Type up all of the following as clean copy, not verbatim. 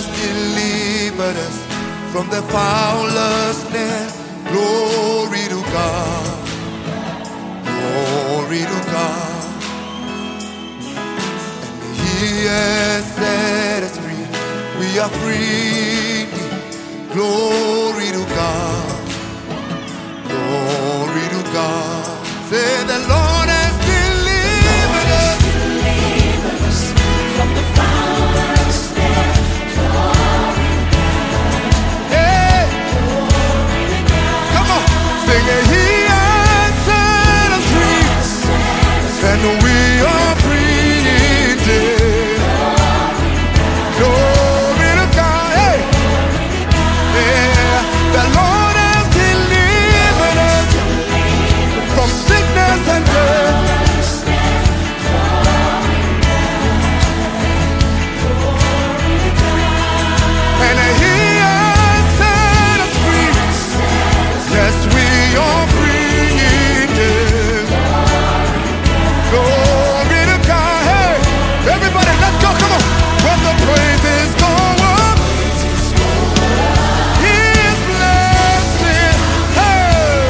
has delivered us from the foulest snare. Glory to God. Glory to God. And He has set us free. We are free. Glory to God. Glory to God. Say the Lord has delivered us from the foulest snare. Glory to God. Hey. Glory to God. Come on, sing it. He has set us free, and we are free indeed. Glory to God. Hey. Yeah. The Lord has delivered us from sickness and death. And He has set us free. Yes, we are free indeed. Glory to God. Hey, everybody, let's go. Come on. When the praises go up, He is blessing. Hey,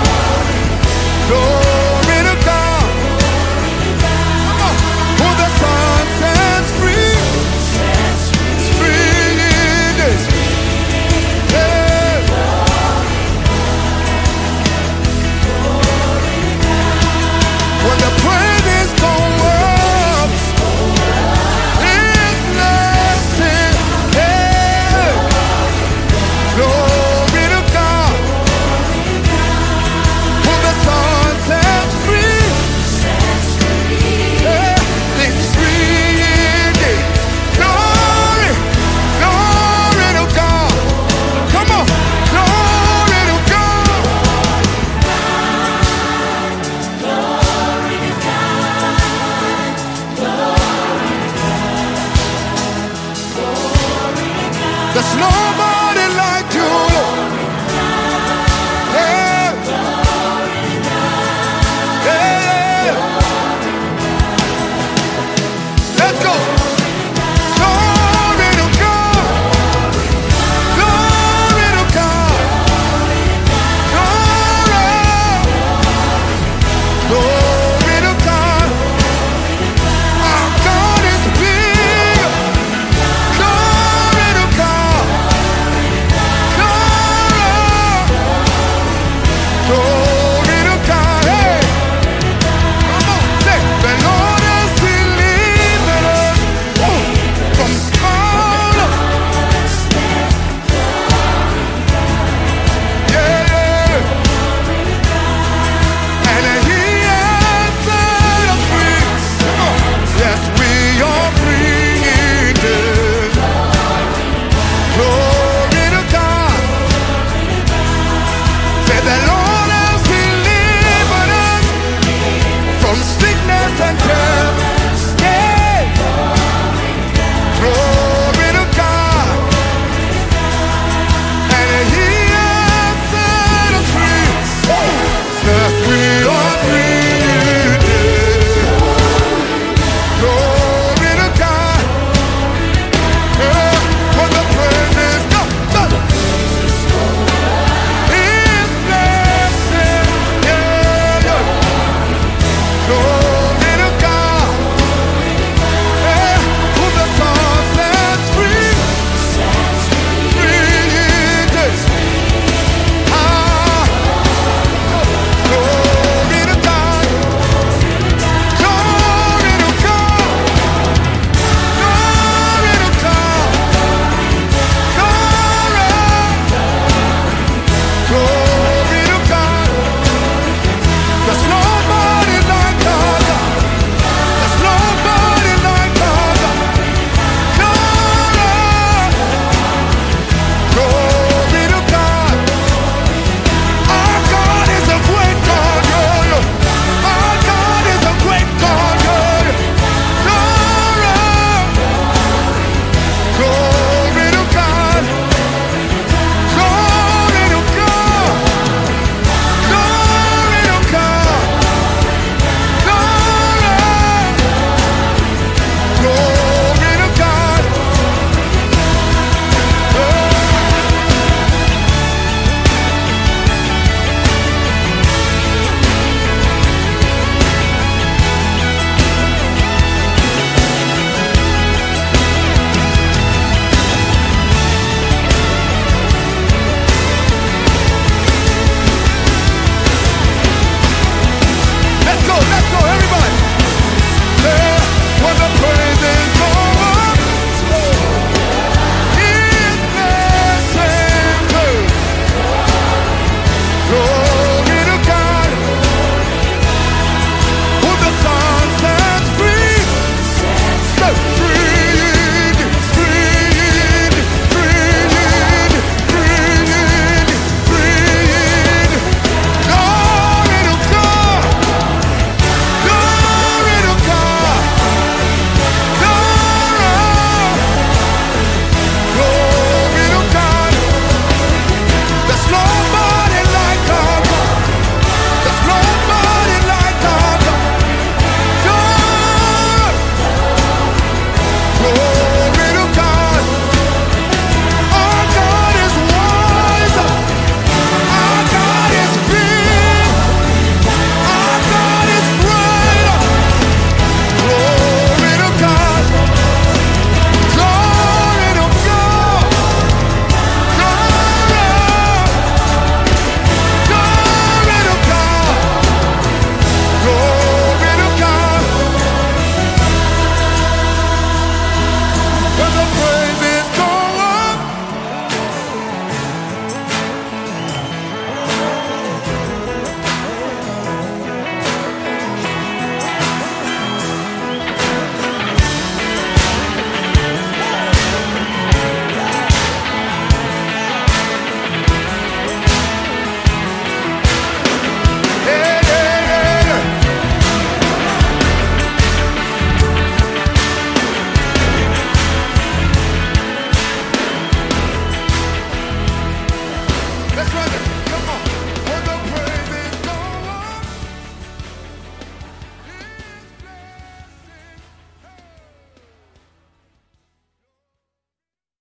glory to God. Come on. Who the Son sets free is free indeed. Hey. When the praises go up, His blessing. Hey. Glory to God. Who the Son sets free, yeah, is free indeed. Glory, glory to God. Come on, glory to God. The snow